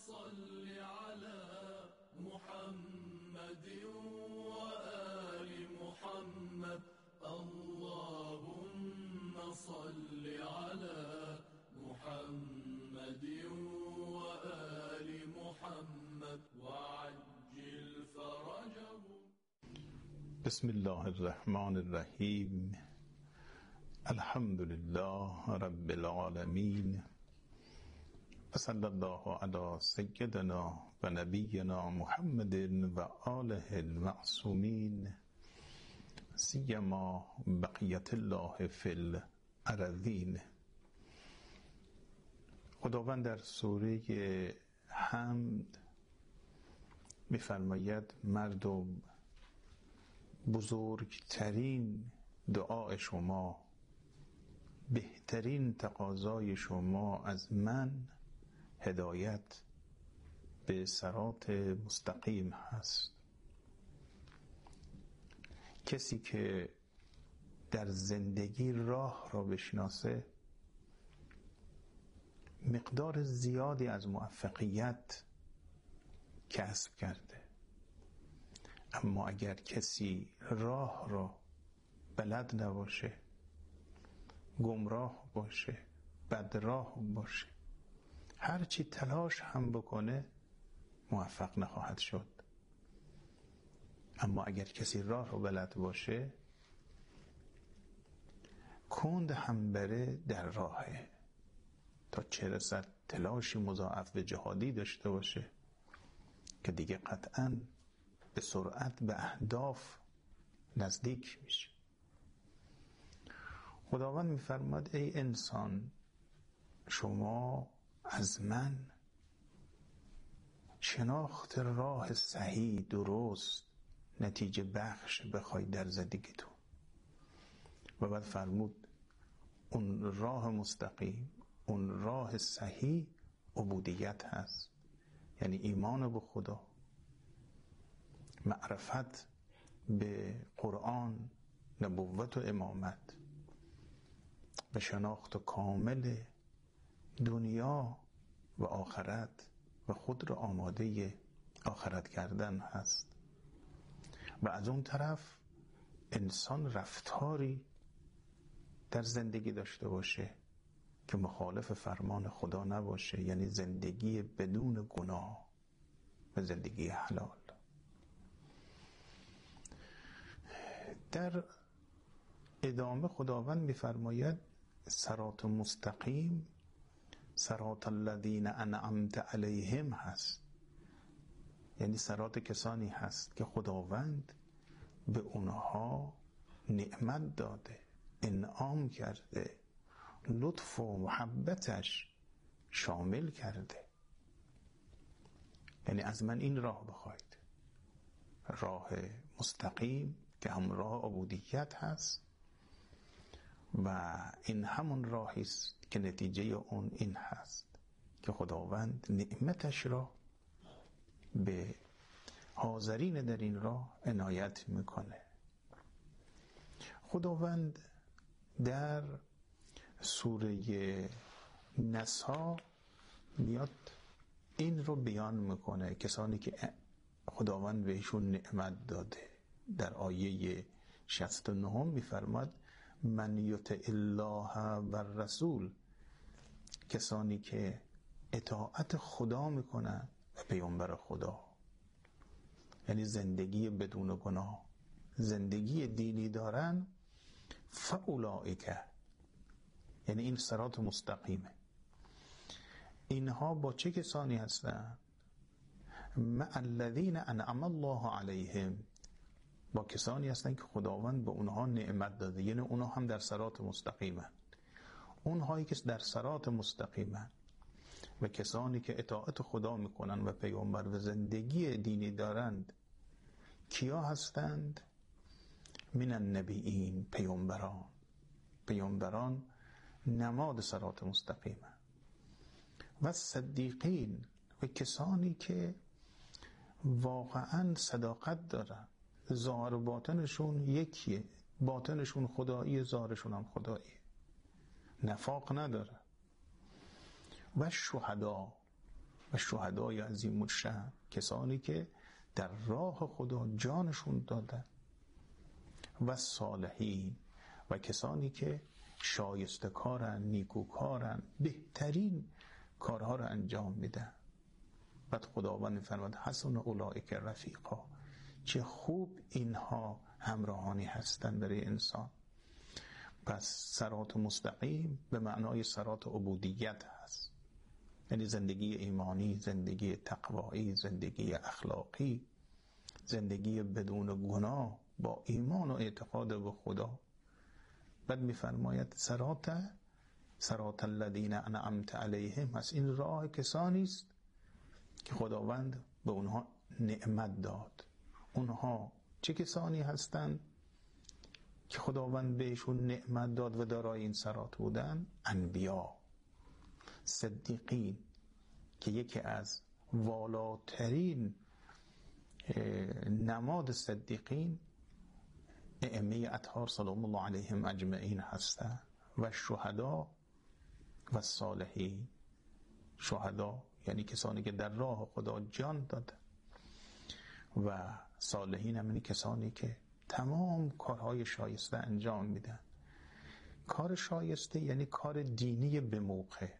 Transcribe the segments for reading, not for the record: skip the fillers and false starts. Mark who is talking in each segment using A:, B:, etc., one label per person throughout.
A: صل على محمد وآل محمد اللهم صل على محمد وآل محمد وعجل فرجه.
B: بسم الله الرحمن الرحیم. الحمد لله رب العالمین و صلی الله علی سیدنا و نبینا محمد و آله المعصومین سیما بقیت الله فی الارضین. خداوند در سوره حمد می‌فرماید مردم بزرگترین دعای شما، بهترین تقاضای شما از من هدایت به صراط مستقیم هست. کسی که در زندگی راه را بشناسه مقدار زیادی از موفقیت کسب کرده، اما اگر کسی راه را بلد نباشه، گمراه باشه، بدراه باشه، هرچی تلاش هم بکنه موفق نخواهد شد. اما اگر کسی راه رو بلد باشه، کند هم بره در راهه، تا چه رسد تلاشی مضاعف به جهادی داشته باشه که دیگه قطعاً به سرعت به اهداف نزدیک میشه. خداوند میفرماد ای انسان، شما از من شناخت راه صحیح درست نتیجه بخش بخوای در زندگیتون. و بعد فرمود اون راه مستقیم، اون راه صحیح عبودیت هست، یعنی ایمان به خدا، معرفت به قرآن، نبوت و امامت و شناخت کامل دنیا و آخرت و خود را آماده آخرت کردن هست. و از اون طرف انسان رفتاری در زندگی داشته باشه که مخالف فرمان خدا نباشه، یعنی زندگی بدون گناه و زندگی حلال. در ادامه خداوند می‌فرماید صراط مستقیم صراط الذین انعمت علیهم هست، یعنی صراط کسانی هست که خداوند به اونها نعمت داده، انعام کرده، لطف و محبتش شامل کرده. یعنی از من این راه بخواید، راه مستقیم که هم راه عبودیت هست و این همون راهی است که نتیجه اون این هست که خداوند نعمتش را به حاضرین در این راه عنایت میکنه. خداوند در سوره نسا میاد این رو بیان میکنه، کسانی که خداوند بهشون نعمت داده. در آیه 69 میفرماد من یطع الله و الرسول، کسانی که اطاعت خدا میکنن و پیامبر خدا، یعنی زندگی بدون گناه، زندگی دینی دارن، فاولئک، یعنی این صراط مستقیمه. اینها با چه کسانی هستن؟ مع الذین انعم الله علیهم، با کسانی هستن که خداوند به اونها نعمت داده، یعنی اونها هم در صراط مستقیمن. اونهایی که در صراط مستقیمن و کسانی که اطاعت خدا میکنن و پیامبر و زندگی دینی دارند، کیا هستند؟ من النبیین، پیامبران نماد صراط مستقیمن. و صدیقین، و کسانی که واقعا صداقت دارن، ظاهر و باطنشون یکیه، باطنشون خدایی، ظاهرشون هم خدایی، نفاق نداره. و شهدا، و شهدای عظیم الشأن، کسانی که در راه خدا جانشون دادن، و صالحین و کسانی که شایسته کارن، نیکوکارن، بهترین کارها رو انجام میدن. بعد خداوند می‌فرماید حسن اولئک رفیقا، چه خوب اینها همراهانی هستن برای انسان. پس صراط مستقیم به معنای صراط عبودیت هست، یعنی زندگی ایمانی، زندگی تقوایی، زندگی اخلاقی، زندگی بدون گناه با ایمان و اعتقاد به خدا. بعد می‌فرماید صراط الذین انعمت علیهم، پس این راه کسانی است که خداوند به اونها نعمت داد. اونها چه کسانی هستند که خداوند بهشون نعمت داد و دارای این صراط بودن؟ انبیا، صدیقین که یکی از والاترین نماد صدیقین ائمه اطهار سلام الله علیهم اجمعین هستند، و شهدا و صالحین. شهدا یعنی کسانی که در راه خدا جان دادن، و صالحین هم یعنی کسانی که تمام کارهای شایسته انجام میدن. کار شایسته یعنی کار دینی به موقع.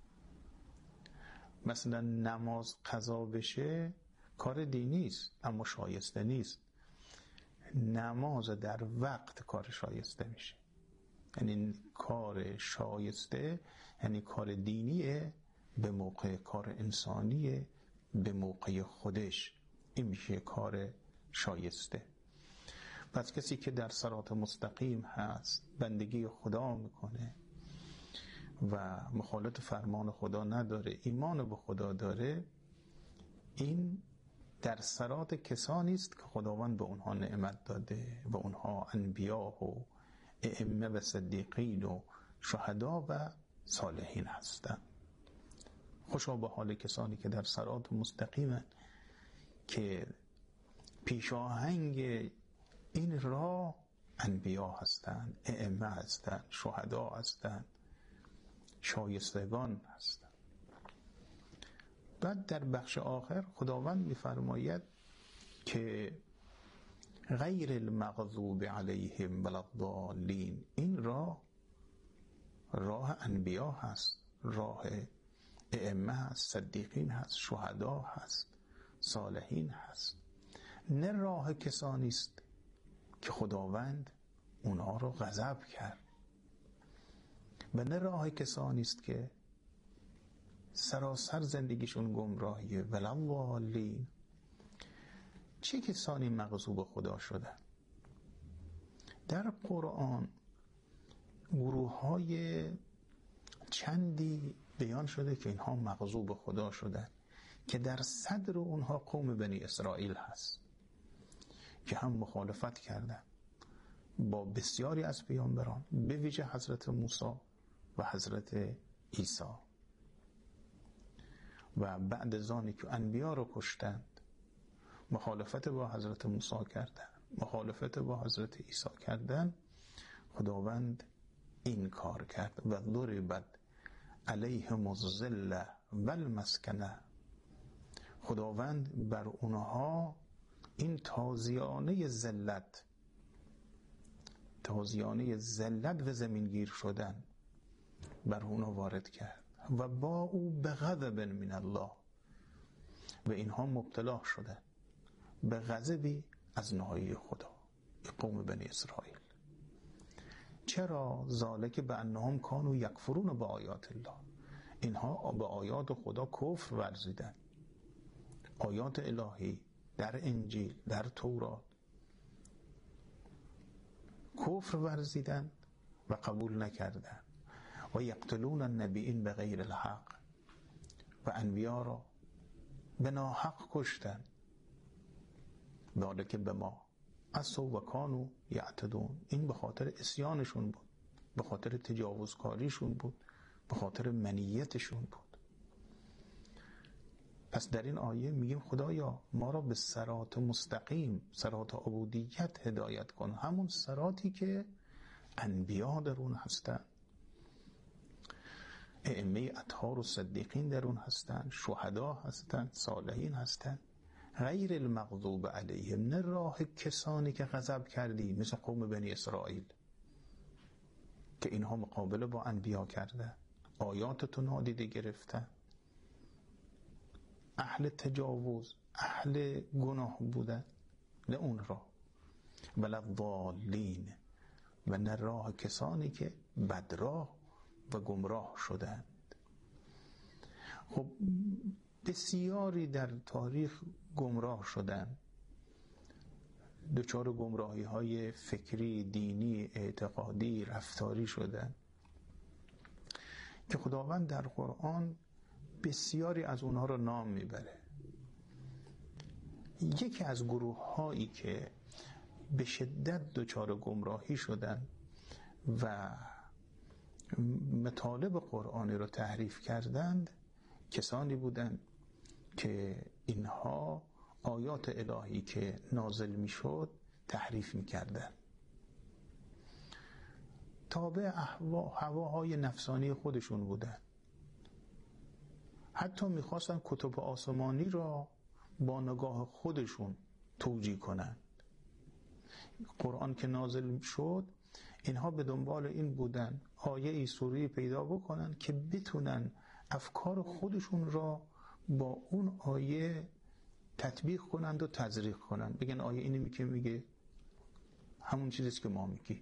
B: مثلا نماز قضا بشه کار دینی است اما شایسته نیست. نماز در وقت کار شایسته میشه. یعنی کار شایسته یعنی کار دینیه به موقع، کار انسانیه به موقع خودش، این میشه کار شایسته. پس کسی که در صراط مستقیم هست، بندگی خدا میکنه و مخالفت فرمان خدا نداره، ایمان به خدا داره، این در صراط کسانی است که خداوند به اونها نعمت داده و اونها انبیا و ائمه و صدیقین و شهدا و صالحین هستند. خوشا به حال کسانی که در صراط مستقیمن، که پیشاهنگ این راه انبیا هستند، ائمه هستند، شهدا هستند، شایستگان هستند. بعد در بخش آخر خداوند می‌فرماید که غیر المغضوب علیهم ولا الضالین، این راه انبیا هست، راه ائمه هست، صدیقین هست، شهدا هست، صالحین هست. نه راه کسانی است که خداوند اونها رو غضب کرد، و نه راه کسانی است که سراسر زندگیشون گمراهیه. ولا الضالین، چه کسانی مغضوب خدا شدن؟ در قرآن گروه‌های چندی بیان شده که اینها مغضوب خدا شدن، که در صدر اونها قوم بنی اسرائیل هست که هم مخالفت کردن با بسیاری از پیامبران، به ویژه حضرت موسی و حضرت عیسی، و بعد از آنی که انبیا رو کشتند مخالفت با حضرت موسی کردن، مخالفت با حضرت عیسی کردن، خداوند این کار کرد و ضربت علیهم الذلة والمسکنه. خداوند بر اونها این تازیانه ذلت و زمینگیر شدن بر اونها وارد کرد، و با او به غضب من الله، و اینها مبتلا شدن به غضبی از ناحیه خدا، قوم بنی اسرائیل. چرا؟ ذالک بانهم کانوا یکفرون بآیات الله، اینها به آیات خدا کفر ورزیدن. آیات الهی در انجیل، در تورات کفر ورزیدن و قبول نکردن، و یقتلون النبیین بغیر الحق، و انبیا را به ناحق کشتن. ذالک بما عصوا و کانوا یعتدون، این به خاطر عصیانشون بود، به خاطر تجاوزکاریشون بود، به خاطر منیتشون بود. پس در این آیه میگیم خدایا ما را به صراط مستقیم، صراط عبودیت هدایت کن، همون صراطی که انبیا در اون هستن، ائمه اطهار و صدیقین در اون هستن، شهدا هستن، صالحین هستن. غیر المغضوب علیهم، نه راه کسانی که غضب کردی مثل قوم بنی اسرائیل که اینها مقابله با انبیا کرده، آیاتتو نادیده گرفتن، اهل تجاوز، اهل گناه بودن، نه اون راه. ولا الضالین، و نه راه کسانی که بدراه و گمراه شدند. خب بسیاری در تاریخ گمراه شدند، دچار گمراهی های فکری، دینی، اعتقادی، رفتاری شدند که خداوند در قرآن بسیاری از اونها رو نام میبره. یکی از گروه هایی که به شدت دچار گمراهی شدند و مطالب قرآنی رو تحریف کردند، کسانی بودند که اینها آیات الهی که نازل میشد تحریف میکردند، تابع هواهای نفسانی خودشون بودند. حتی میخواستن کتب آسمانی را با نگاه خودشون توجیه کنند. قرآن که نازل شد، اینها به دنبال این بودن آیه ای سوره پیدا بکنن که بتونن افکار خودشون را با اون آیه تطبیق کنند و تزریق کنند، بگن آیه اینی که میگه همون چیزیست که ما میگی.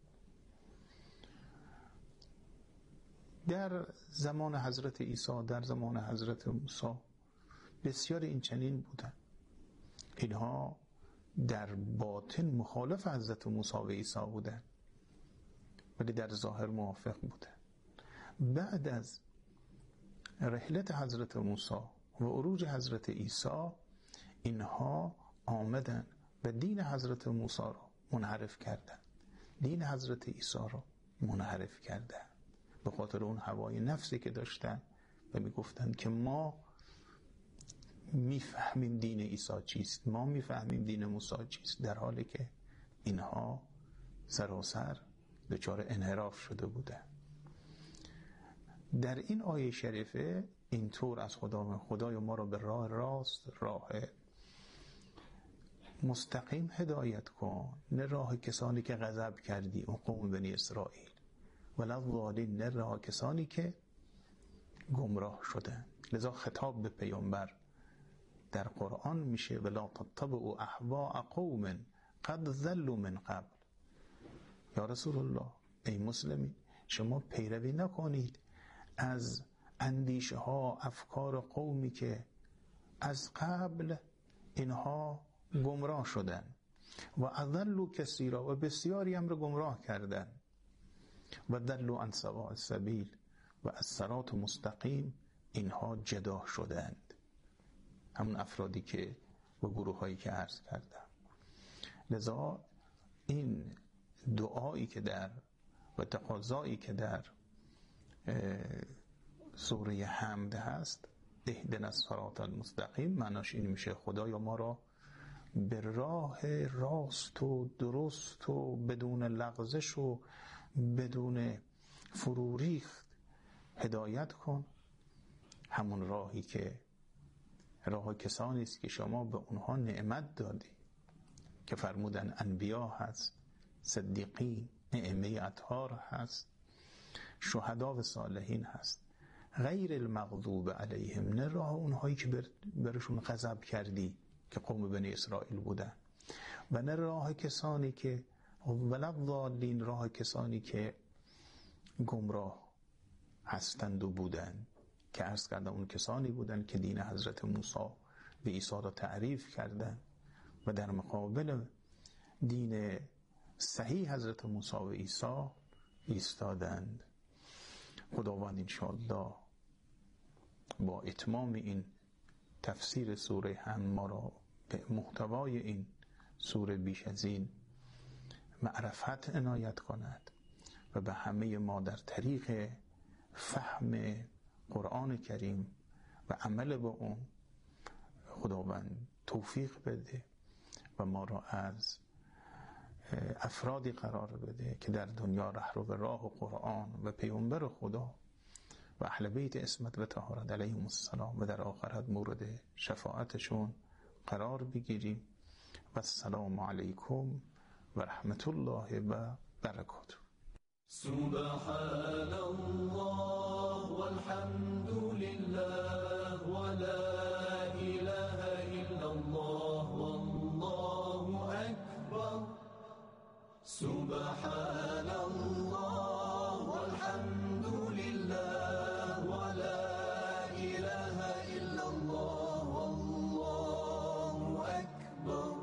B: در زمان حضرت عیسی، در زمان حضرت موسی بسیار این چنین بودن. اینها در باطن مخالف حضرت موسی و عیسی بودن ولی در ظاهر موافق بودن. بعد از رحلت حضرت موسی و عروج حضرت عیسی، اینها آمدن و دین حضرت موسی را منحرف کردن، دین حضرت عیسی را منحرف کردن به خاطر اون هوای نفسی که داشتن و میگفتن که ما میفهمیم دین عیسی چیست، ما میفهمیم دین موسی چیست، در حالی که اینها سراسر دچار انحراف شده بودن. در این آیه شریفه اینطور از خدای ما را به راه راست، راه مستقیم هدایت کن، نه راه کسانی که غضب کردی، اون قوم بنی اسرائیل، ولا الضالین، نه راه کسانی که گمراه شدن. لذا خطاب به پیامبر در قرآن میشه ولا تتبعوا اهواء قوم قد ضلوا من قبل. یا رسول الله، ای مسلمین، شما پیروی نکنید از اندیشه ها، افکار قومی که از قبل اینها گمراه شدن و اضلوا کثیرا، و بسیاری هم رو گمراه کردن، و ضلوا عن سواء السبیل، و از صراط مستقیم اینها جدا شدند. همون افرادی که و گروه هایی که عرض کردم. لذا این دعایی که در و تقاضایی که در سوره حمد هست، اهدنا الصراط المستقیم، معناش این میشه خدایا ما را به راه راست و درست و بدون لغزش و بدون فروریخت هدایت کن. همون راهی که راه کسانی است که شما به اونها نعمت دادی، که فرمودن انبیا هست، صدیقین، ائمه اطهار هست، شهدا و صالحین هست. غیر المغضوب علیهم، نه راه اونهایی که برشون غضب کردی که قوم بنی اسرائیل بودن، و نه راه کسانی که ولا الضالین، راه کسانی که گمراه هستند و بودند، که عرض کردم اون کسانی بودند که دین حضرت موسی و عیسی را تعریف کردند و در مقابل دین صحیح حضرت موسی و عیسی ایستادند. خداوند انشاءالله با اتمام این تفسیر سوره هم ما را به محتوای این سوره بیش از این معرفت عنایت کند و به همه ما در طریق فهم قرآن کریم و عمل با اون خداوند توفیق بده و ما را از افرادی قرار بده که در دنیا رهرو راه قرآن و پیامبر خدا و اهل بیت عصمت و طهارت علیهم السلام و در آخرت مورد شفاعتشون قرار بگیریم. و السلام علیکم و رحمت الله و برکاته.
A: سبحان الله والحمد لله